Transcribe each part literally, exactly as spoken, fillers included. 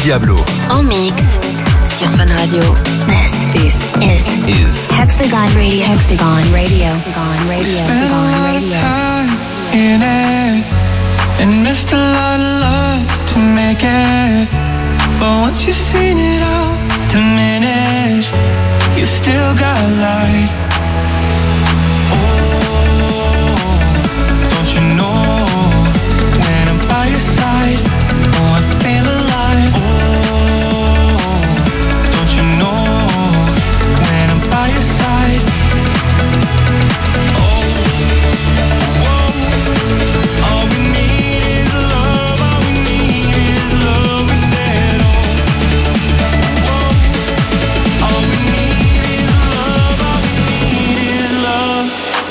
Diablo. En mix sur Fun Radio. This, this is, is Hexagon Radio. Hexagon Radio. Hexagon Radio. Hexagon Radio. Time in it and missed a lot of love to make it. But once you've seen it all diminish, you still got light. Oh, don't you know when I'm by your side? Oh, I feel alive. Oh, don't you know when I'm by your side? Oh, whoa, all we need is love, all we need is love, we said, oh, whoa, all we need is love, all we need is love.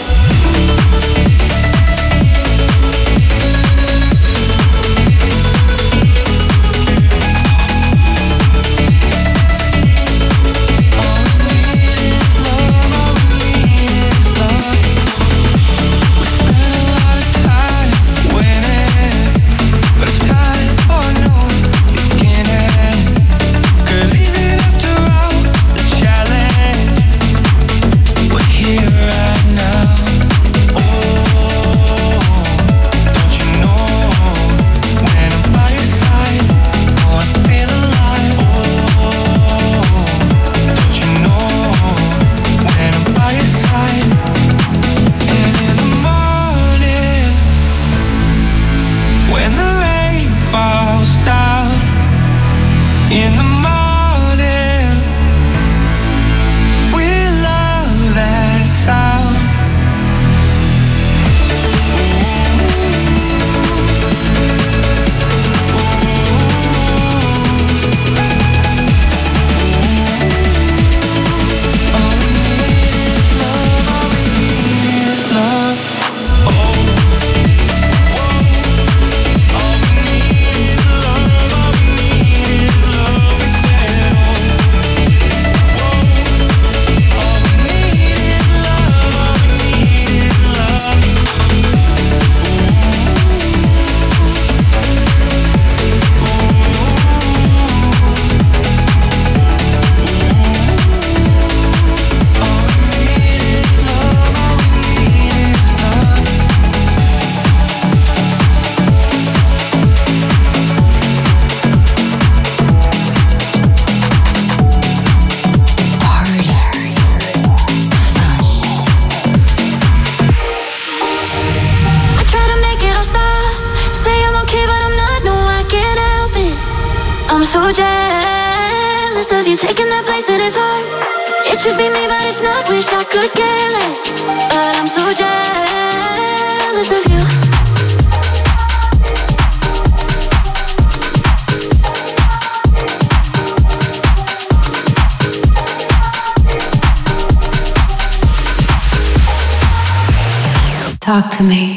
Talk to me.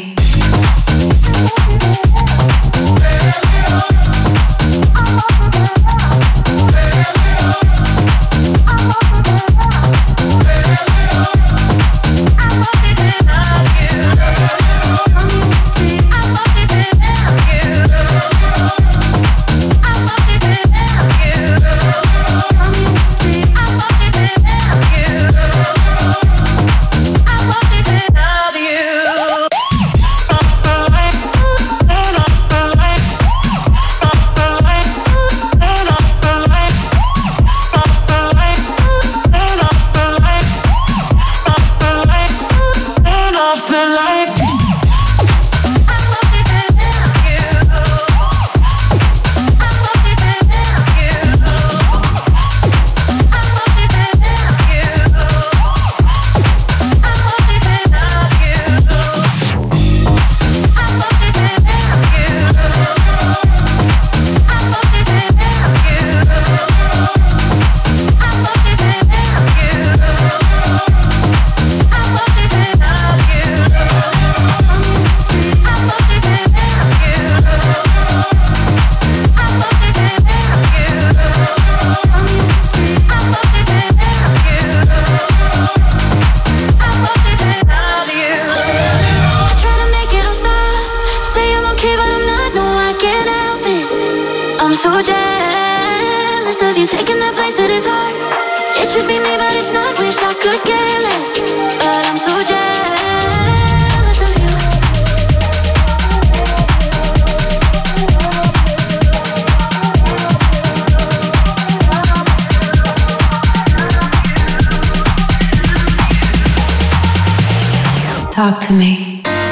Talk to me.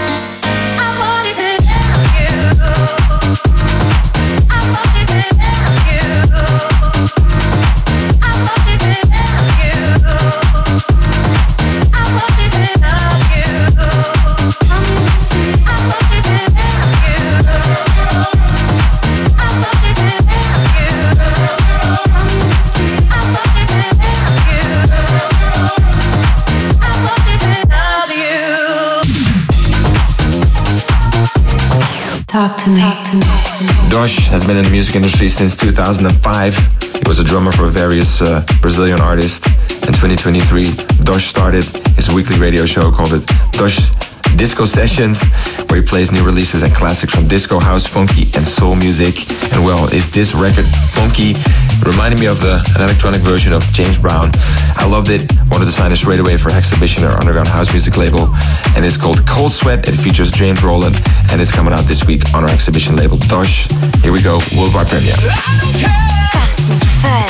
Talk to me. Talk to me. Dosh has been in the music industry since two thousand five. He was a drummer for various uh, Brazilian artists. In twenty twenty-three, Dosh started his weekly radio show called it Dosh Disco Sessions, where he plays new releases and classics from disco, house, funky, and soul music. And well, is this record funky? It reminded me of the, an electronic version of James Brown. I loved it. Wanted to sign it straight away for Exhibition, our underground house music label. And it's called Cold Sweat. It features James Rowland, and it's coming out this week on our Exhibition label, Dosh. Here we go, worldwide premiere. Party Fun.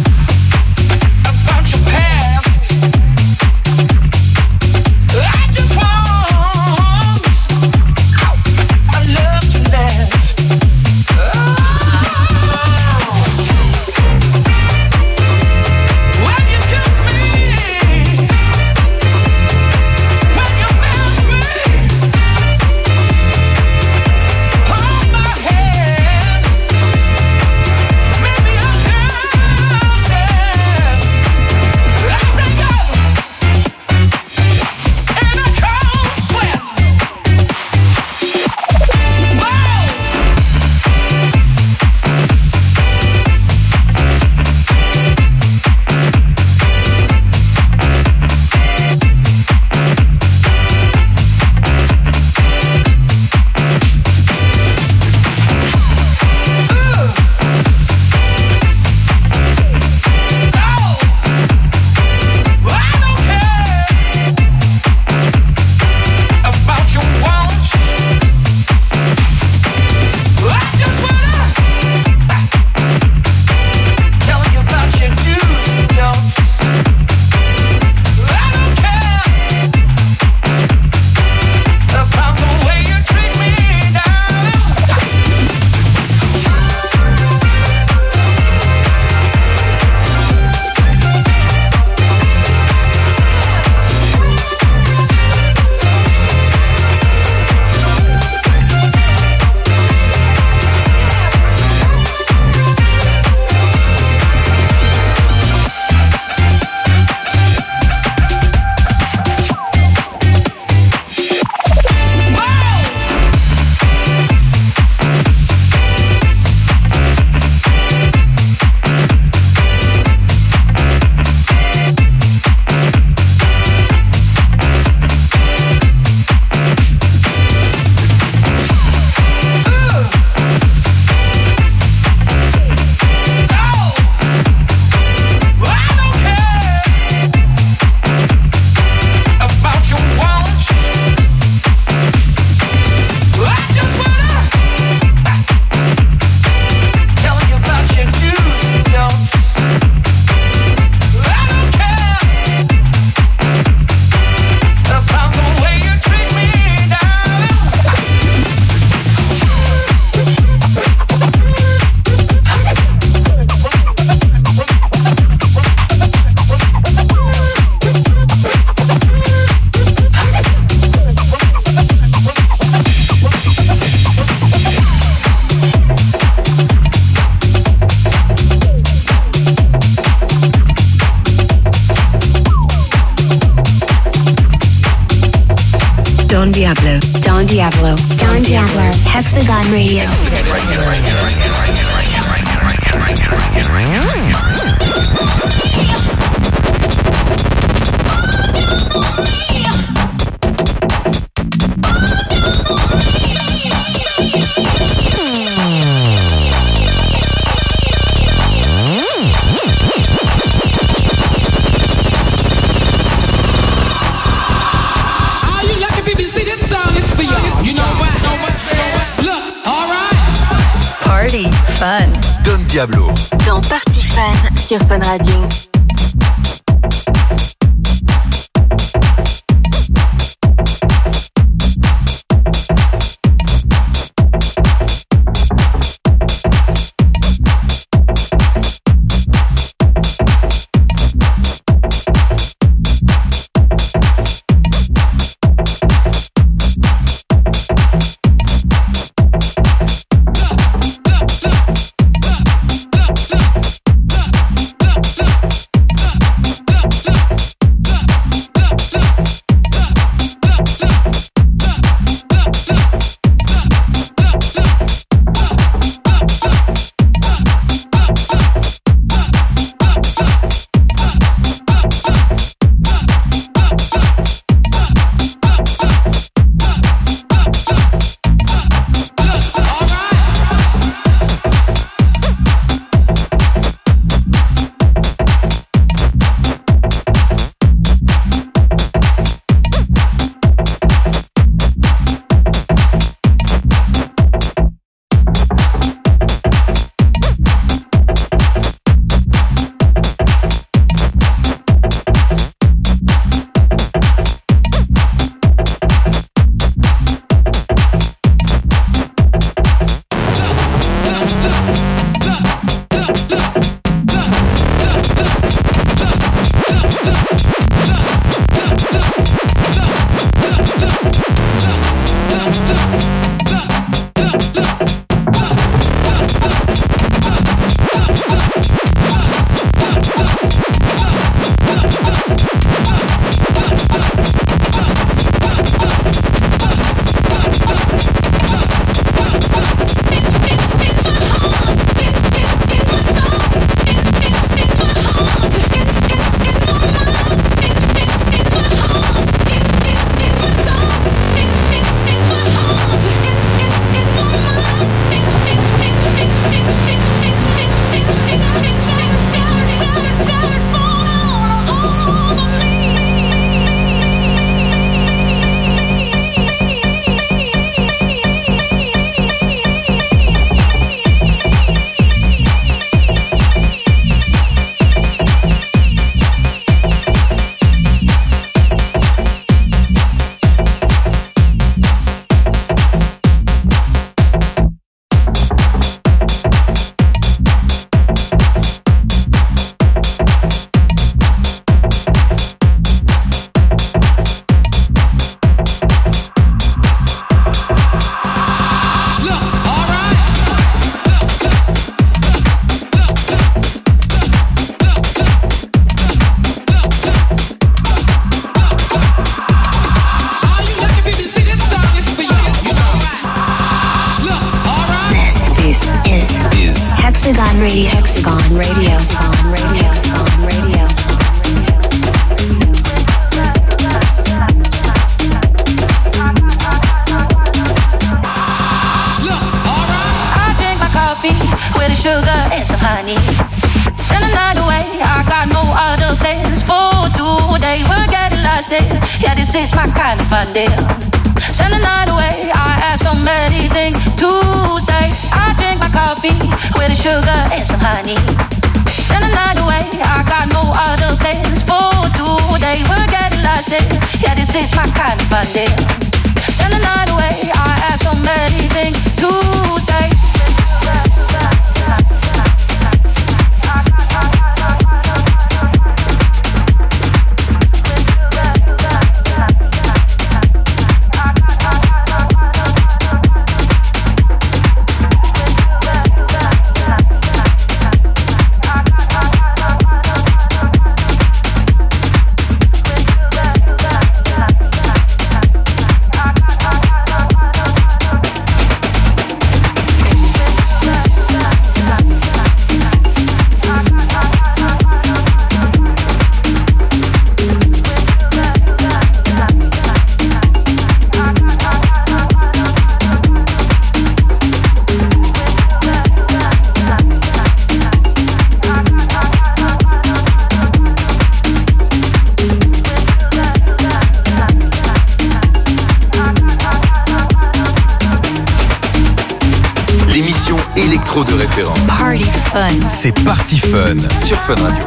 Don Diablo. Don Diablo. Don Diablo. Hexagon Radio. Fun. Don Diablo. Dans Party Fun sur Fun Radio. Radio. Hexagon Radio. Hexagon Radio. Hexagon Radio. With the sugar and some honey. Send a night away, I got no other plans for today. We're getting lost there, yeah, this is my kind of fun day. Send a night away, I have so many things to say. I drink my coffee with the sugar and some honey. Send a night away, I got no other plans for today. We're getting lost there, yeah, this is my kind of fun day. Send a night away, I have so many things to say. De référence. Party Fun. C'est Party Fun sur Fun Radio.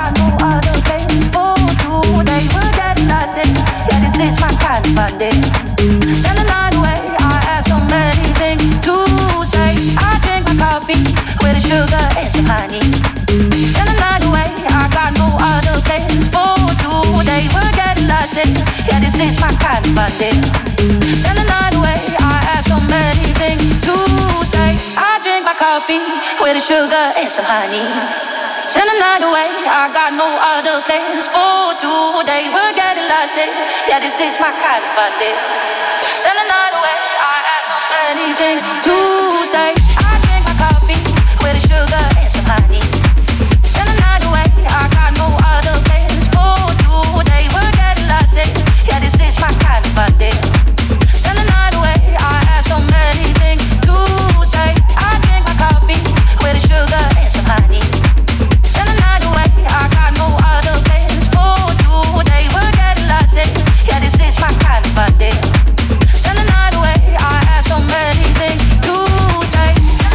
With the sugar and some honey. Send a night away, I got no other plans for today. We're getting lost there, yeah, this is my kind of fun day. Send a night away, I have so many things to say. I drink my coffee with the sugar and some honey. Send a night away, I got no other plans for today. We're getting lost there, yeah, this is my kind of fun day. Send a night away, I have so many things to say. I drink my coffee with the sugar and some honey. Send a night away, I got no other plans for today. We're getting lost there, yeah, this is my kind of fun day. Send a night away, I have so many things to say.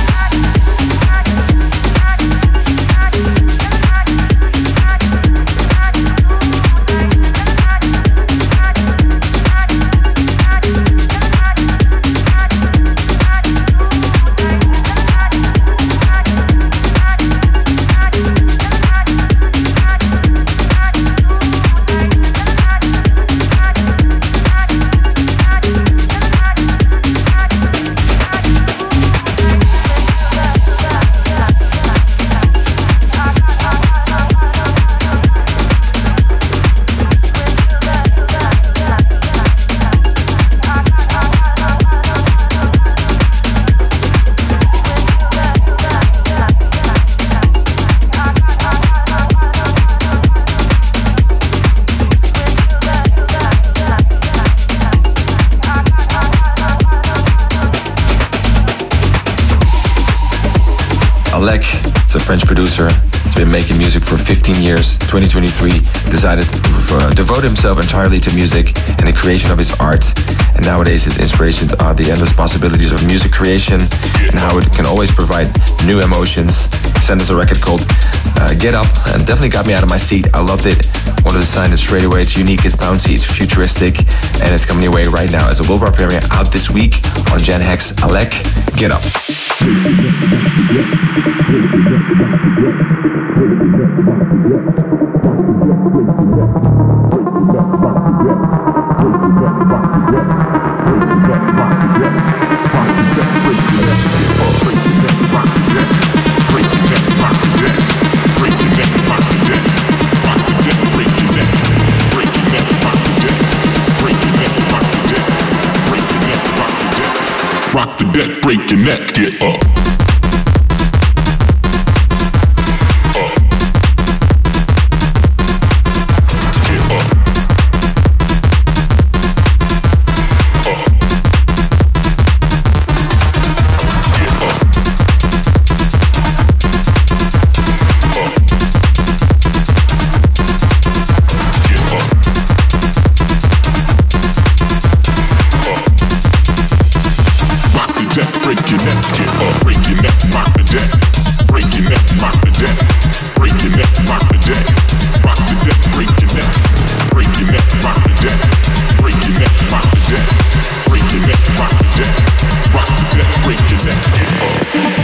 Alec is a French producer. He's been making music for fifteen years. twenty twenty-three, decided to uh, devote himself entirely to music and the creation of his art. And nowadays his inspirations are the endless possibilities of music creation and how it can always provide new emotions. He sent us a record called uh, Get Up and definitely got me out of my seat. I loved it. Wanted to sign it straight away. It's unique, it's bouncy, it's futuristic, and it's coming your way right now as a worldwide premiere out this week on Gen Hex. Alec, Get Up. Rock the deck, break your neck, get up.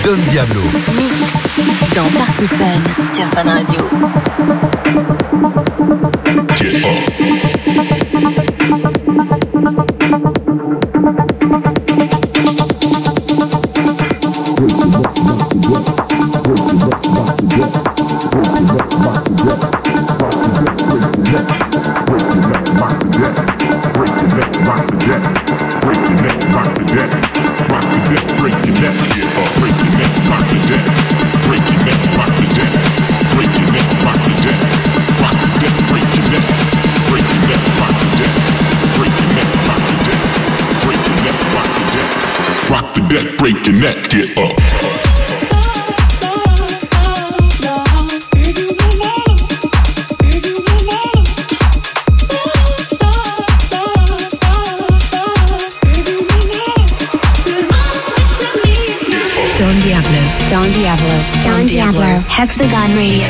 Don Diablo. Mix dans Party Fun sur Fun Radio. Get up. Break your neck, get up. Don Diablo, Don Diablo, Don Diablo, Hexagon Radio.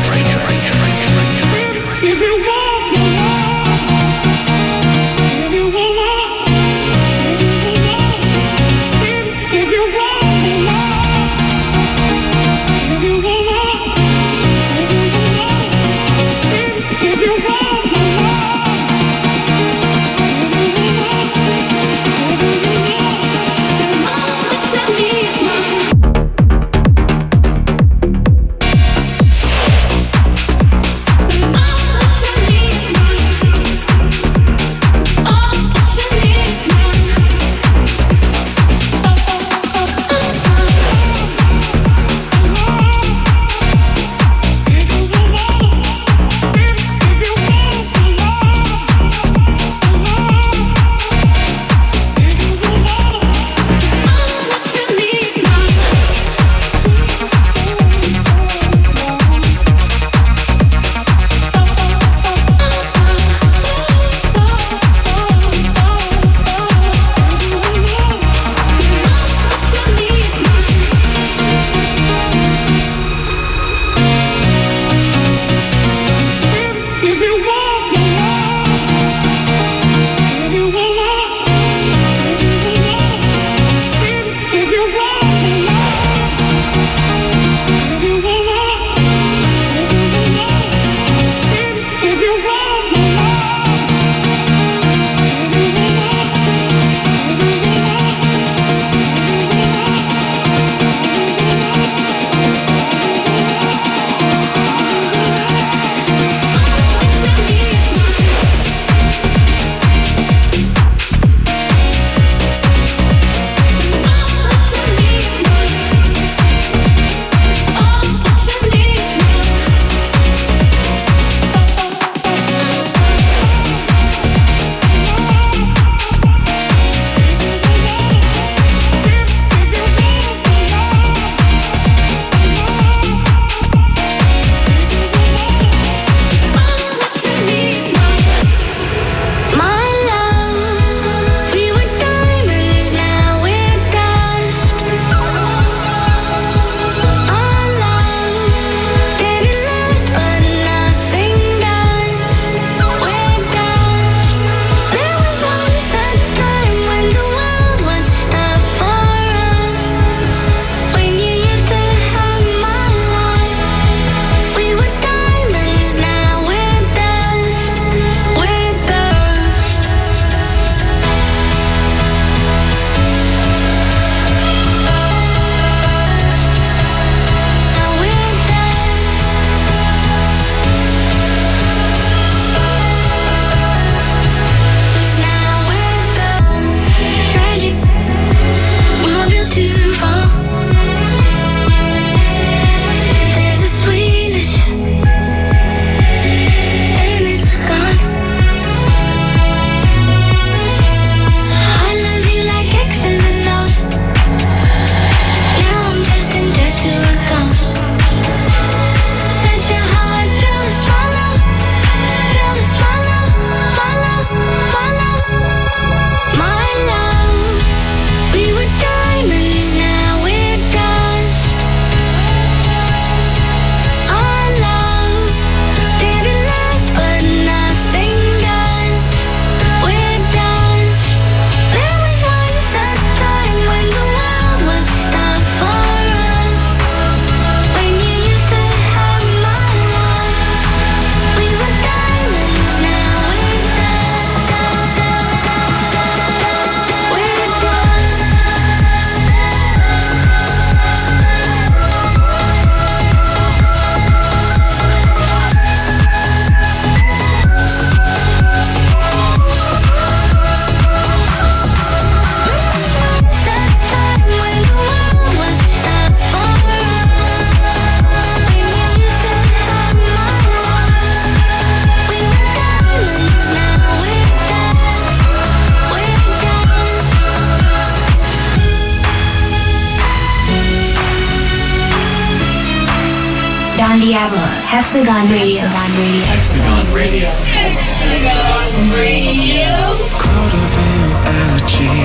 If you want the love, if you want love, if you want the love, if you want love, if you want the love, if you want love, it's all that you need. It's all that you need. Diablo. Hexagon Radio. Hexagon Radio. Hexagon Radio. Caught up in your energy,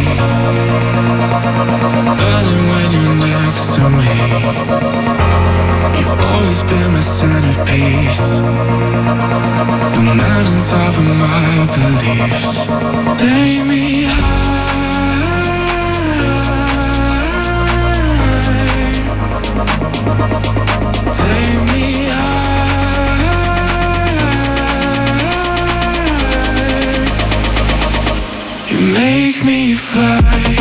burning when you're next to me. You've always been my centerpiece, the mountaintop of my beliefs. Take me high, take me high. You make me fly.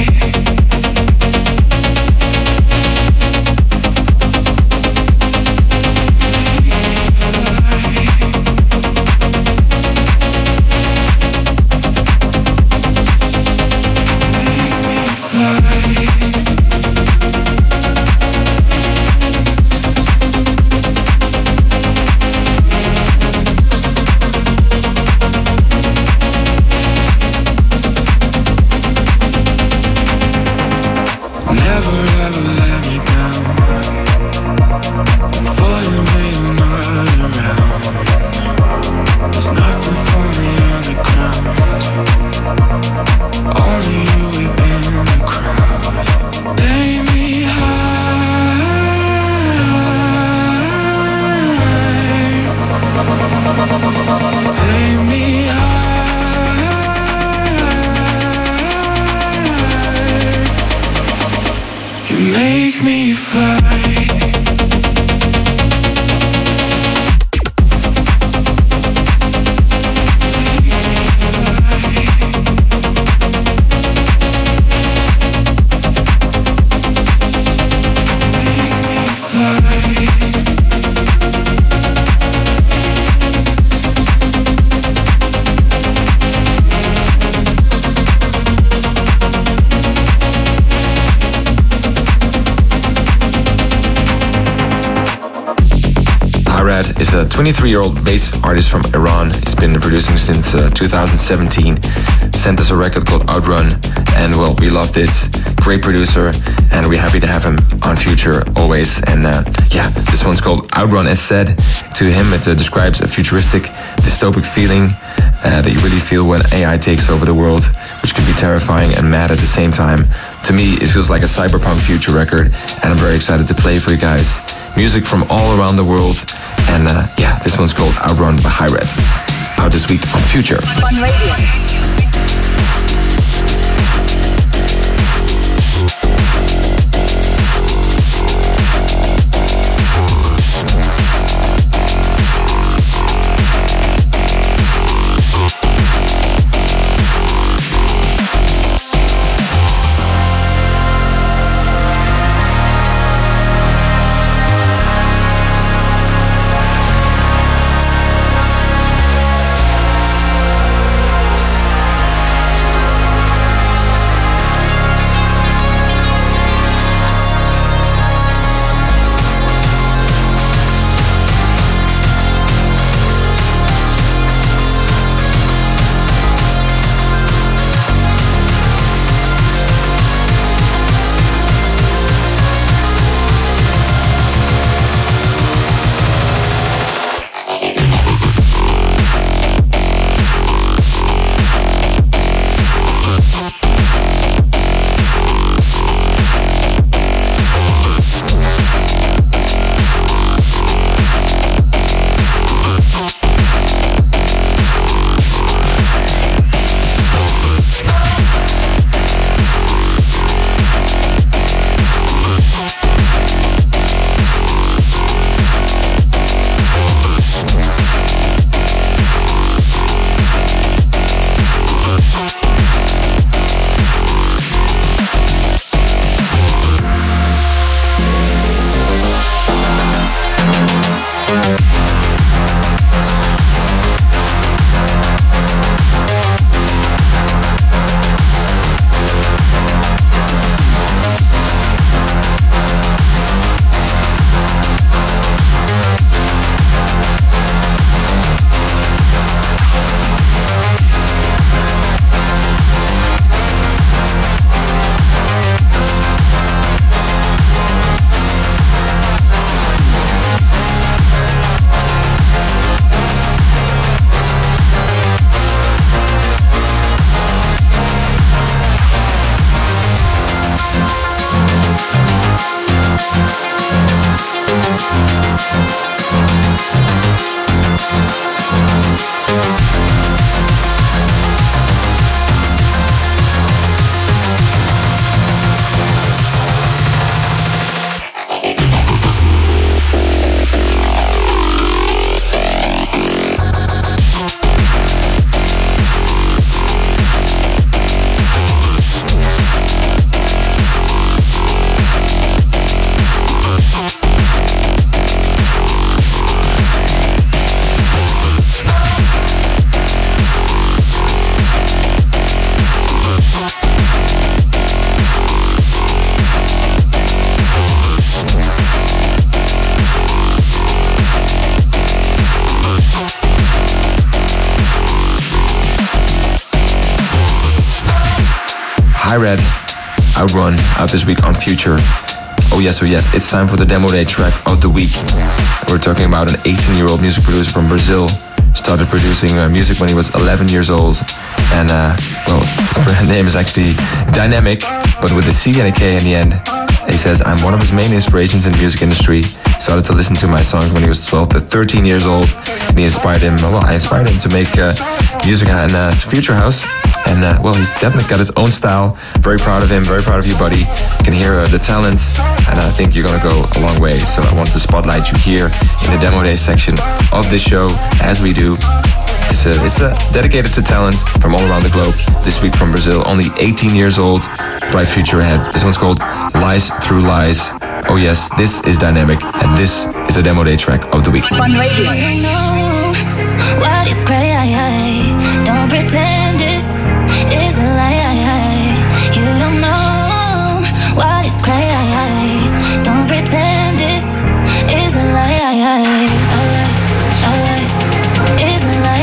Is a twenty-three-year-old bass artist from Iran. He's been producing since uh, two thousand seventeen. Sent us a record called Outrun, and well, we loved it. Great producer, and we're happy to have him on Future always. And uh, yeah, this one's called Outrun. As said, to him it uh, describes a futuristic, dystopic feeling uh, that you really feel when A I takes over the world, which can be terrifying and mad at the same time. To me, it feels like a cyberpunk future record, and I'm very excited to play for you guys. Music from all around the world. And uh, yeah, this one's called Outrun by Hi-Red. Out this week on Future. On radio. High Red, Outrun, out this week on Future. Oh yes, oh yes, it's time for the Demo Day track of the week. We're talking about an eighteen-year-old music producer from Brazil. Started producing uh, music when he was eleven years old. And, uh, well, his name is actually Dynamic, but with a C and a K in the end. He says, I'm one of his main inspirations in the music industry. Started to listen to my songs when he was twelve to thirteen years old. And he inspired him, well, I inspired him to make uh, music in uh, Future House. And, uh, well, he's definitely got his own style. Very proud of him, very proud of you, buddy. You can hear uh, the talent, and I think you're going to go a long way. So I wanted to spotlight you here in the Demo Day section of this show, as we do. It's, uh, it's uh, dedicated to talent from all around the globe. This week from Brazil, only eighteen years old, bright future ahead. This one's called Lies Through Lies. Oh yes, this is Dynamic, and this is a Demo Day track of the week. Fun radio. You don't know what is crazy. Don't pretend this is a lie. You don't know what is crazy. Don't pretend this is a lie. A lie, a lie, is a lie.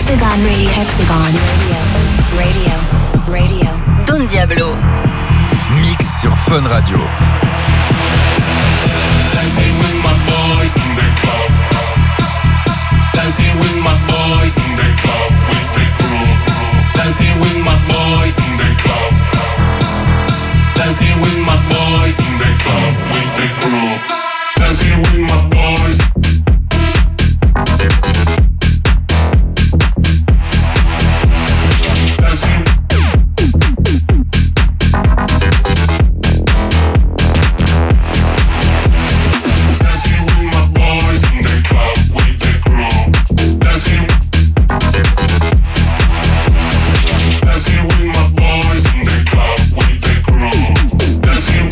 Hexagon Radio. Hexagon Radio. Radio. Radio. Don Diablo. Mix sur Fun Radio. Dancing with my boys in the club. Dancing with my boys in the club with the group. Dancing with my boys in the club. Dancing with my boys in the club with the group. Dancing with my boys. Dancing. Dancing with my boys in the club with the group. Dancing. Dancing with my boys in the club with the group. Dancing.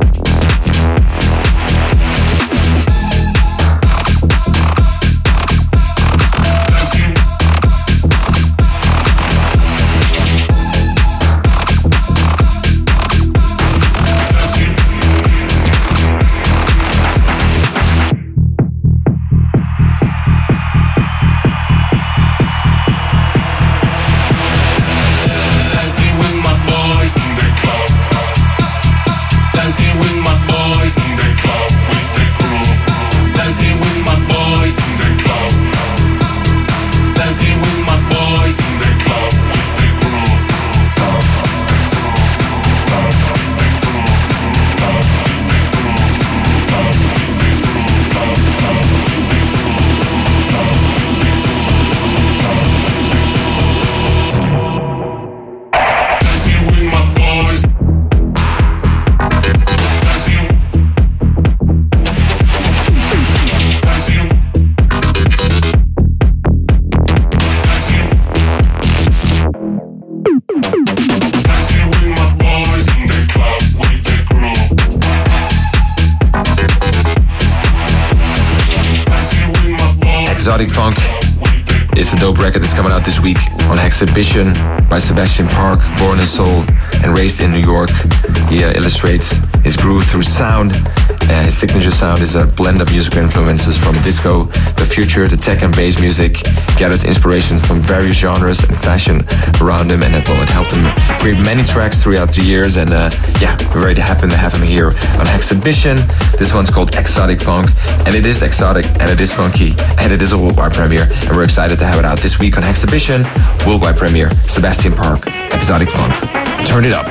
Exotic Funk is a dope record that's coming out this week on Hexhibition by Sebastian Park, born in Seoul and raised in New York. He uh, illustrates his groove through sound. Uh, his signature sound is a blend of musical influences from disco, the future, the tech and bass music. Gathers inspirations from various genres and fashion around him, and it, well, it helped him create many tracks throughout the years. And uh, yeah, we're very happy to have him here on Hexhibition. This one's called Exotic Funk, and it is exotic, and it is funky, and it is a worldwide premiere. And we're excited to have it out this week on Hexhibition, worldwide premiere. Sebastian Park, Exotic Funk. Turn it up.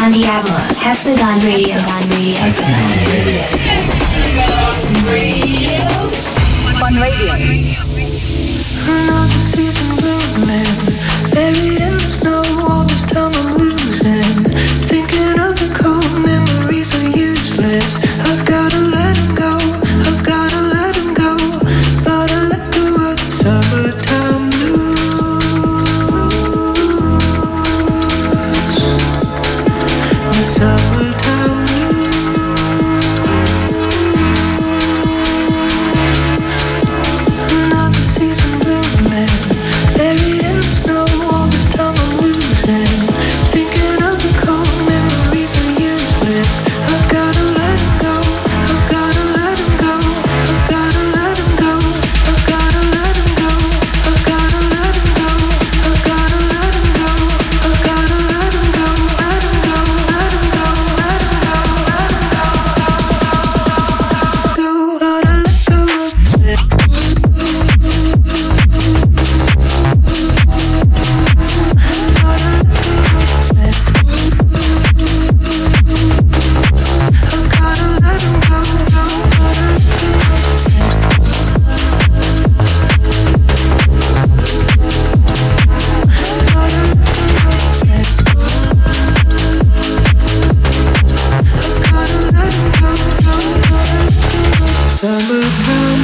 Don Diablo, Hexagon Radio. Hexagon Radio. Hexagon Radio. Fun Radio. Another season blooming, buried in the snow. All this time I'm losing, thinking of the cold memories are useless. I've gotta let them go. I've gotta let them go. Gotta let go of the summertime blues. The summertime blues. Another season blooming, buried in the snow. All this time I'm losing, thinking of the cold memories are useless. I've gotta let them go. I've gotta let them go. I've gotta let them go. I've gotta let them go. I've gotta let them go. I've gotta let them go. I've gotta let them go. Let them go. Let them go. Let them go. Let them go. Go. Gotta let go of this. Summertime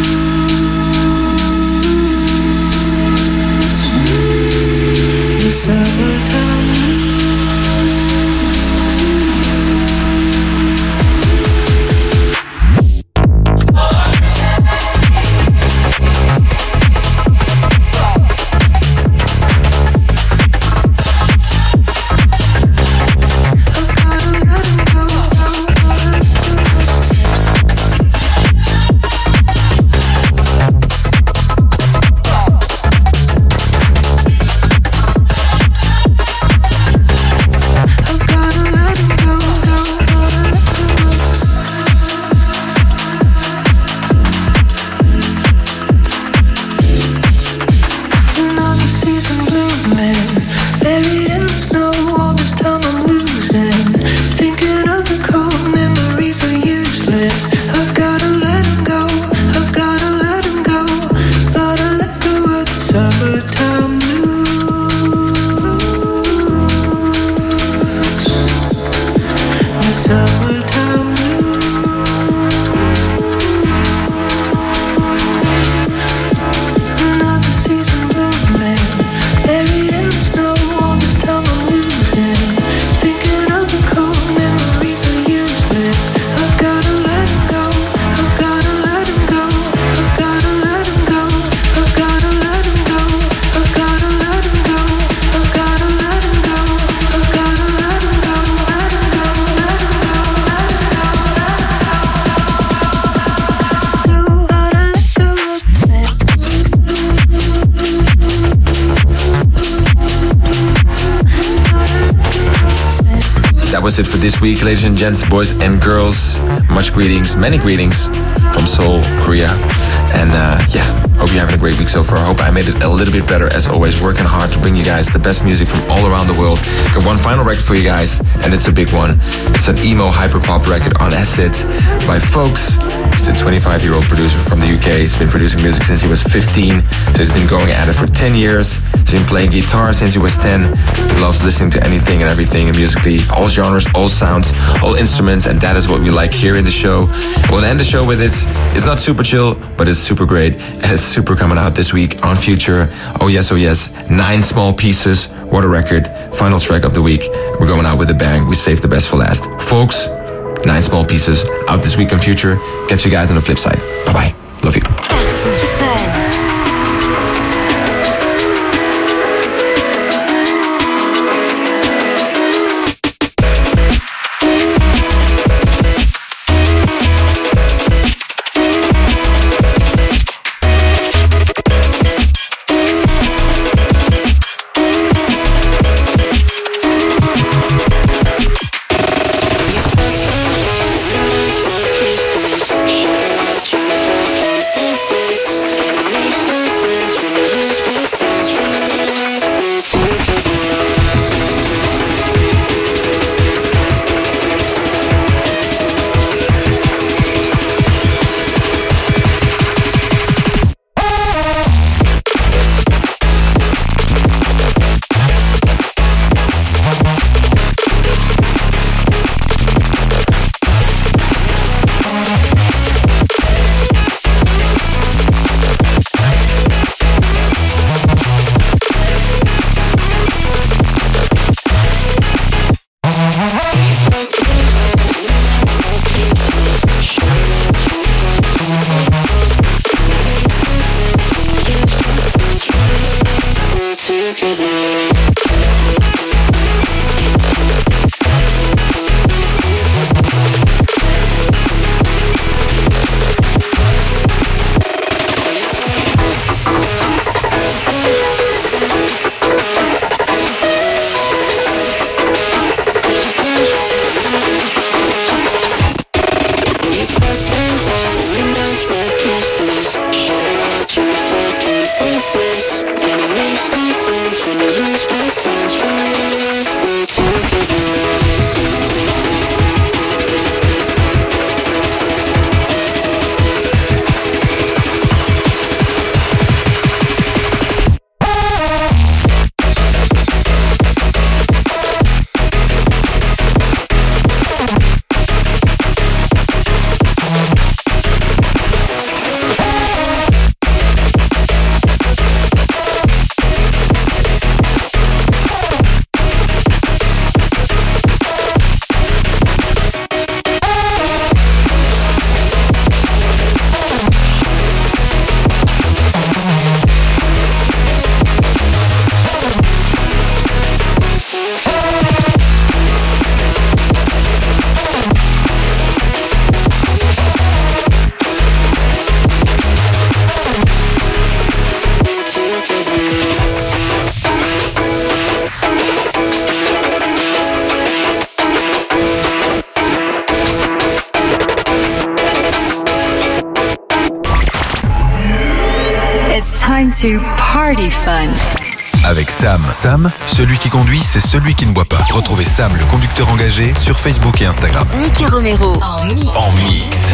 blues. The summertime was it for this week, ladies and gents, boys and girls. Much greetings, many greetings from Seoul, Korea. And uh, yeah, hope you're having a great week so far. I hope I made it a little bit better as always, working hard to bring you guys the best music from all around the world. Got one final record for you guys, and it's a big one. It's an emo hyperpop record on Acid by Folks. He's a twenty-five-year-old producer from the U K. He's been producing music since he was fifteen, so he's been going at it for ten years. He's been playing guitar since he was ten. He loves listening to anything and everything, and musically, all genres, all sounds, all instruments, and that is what we like here in the show. We'll end the show with it. It's not super chill, but it's super great, and it's super coming out this week on Future. Oh yes, oh yes, Nine Small Pieces. What a record. Final track of the week. We're going out with a bang. We saved the best for last. Folks, Nine Small Pieces, out this week on Future. Catch you guys on the flip side. Bye-bye. Love you. Party Fun. Pieces, show what you feel. To Party Fun. Avec Sam. Sam, celui qui conduit, c'est celui qui ne boit pas. Retrouvez Sam, le conducteur engagé, sur Facebook et Instagram. Nicky Romero en mix. En mix.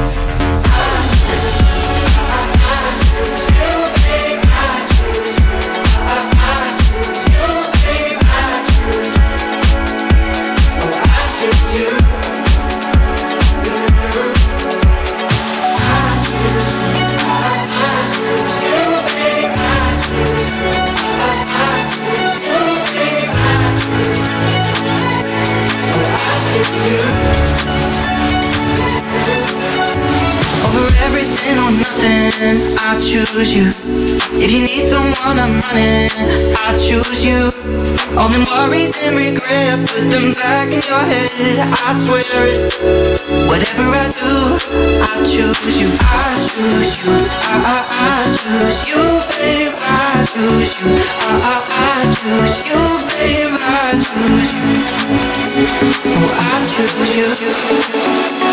I choose you. If you need someone, I'm running. I choose you. All them worries and regret, put them back in your head. I swear it. Whatever I do, I choose you. I choose you. I, I, I choose you, babe. I choose you. I, I, I choose you, babe. I choose you. Oh, I choose you.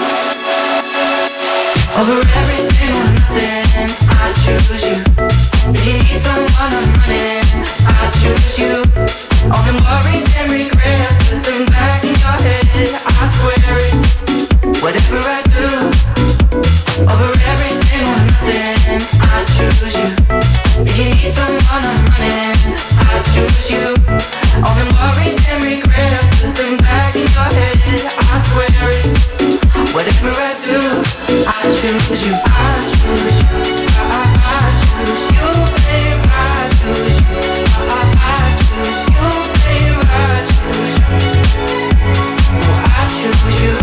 Over everything or nothing, I choose you. If you need someone, I'm running. I choose you. All the worries and regret, put them back in your head. I swear it. Whatever I do, over everything or nothing, I choose you. If you need someone, I'm running. I choose you. All the worries and regret, put them back in your head. I swear it. Whatever I do, I choose you. I choose you. I, I choose you, babe. I choose you. I, I choose you, babe. I choose you. Oh, I choose you.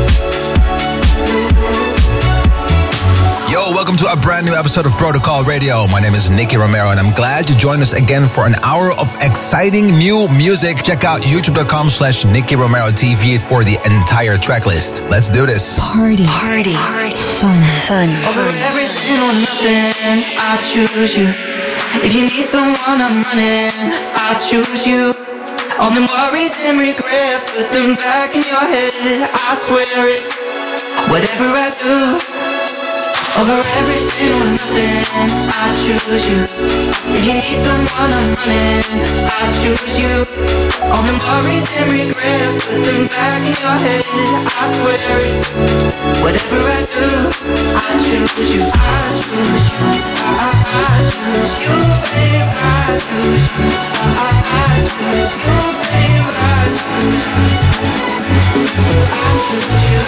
Yo, welcome to a brand new episode of Protocol Radio. My name is Nicky Romero and I'm glad you joined us again for an hour of exciting new music. Check out youtube.com slash Nicky Romero TV for the entire track list. Let's do this. Party. Party. Party. Fun. Fun. Over everything or nothing, I choose you. If you need someone, I'm running. I choose you. All them worries and regret, put them back in your head. I swear it. Whatever I do, over everything or nothing, I choose you. If you need someone, I'm running. I choose you. All the worries and regret, put them back in your head. I swear it. Whatever I do, I choose you. I choose you. I, I, I choose you, babe. I choose you. I, I, I choose you, babe. I choose you. I choose you.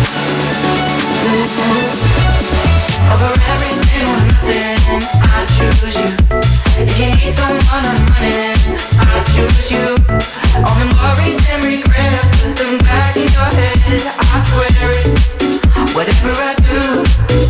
Over everything or nothing, I choose you. If you need someone, I'm running. I choose you. All the worries and regret, put them back in your head. I swear it. Whatever I do,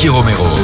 Nicky Romero.